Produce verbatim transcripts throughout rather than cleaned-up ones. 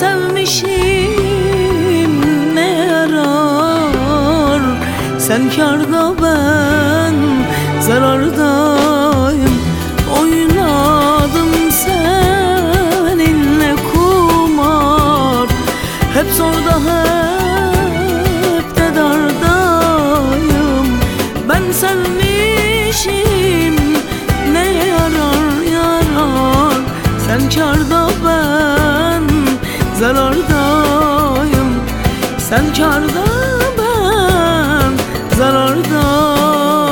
sevmişim ne yarar, sen kârda ben zarardayım. Oynadım seninle kumar, hep zorda hep de dardayım. Ben sevmişim ne yarar yarar, sen kârda ben zarardayım. Sen kârda ben zarardayım.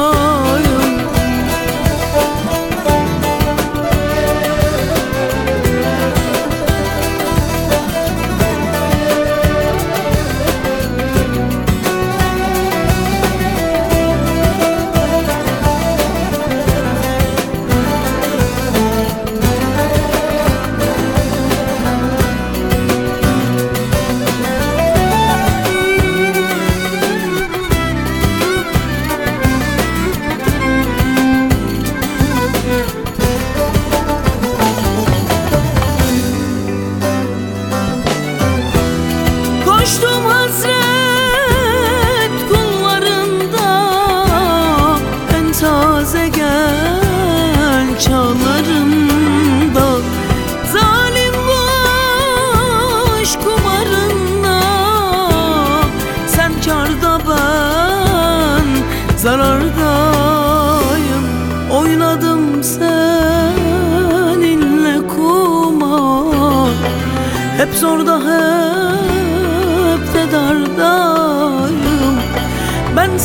Koştum hasret kullarında, en taze gel çağlarında. Zalim boş kumarında, sen kârda ben zarardayım. Oynadım seninle kumar, hep zorda hep de dardayım. Ben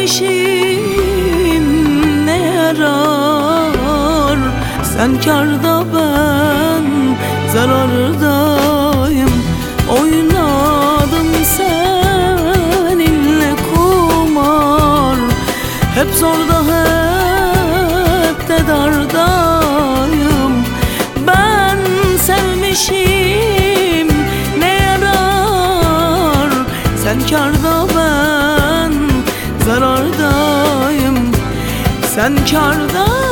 sevmişim ne yarar, sen kârda ben zarardayım. Oynadım seninle kumar, hep zorda hep de dardayım. Ben sevmişim ne yarar, sen kârda ben zarardayım. Sen kârda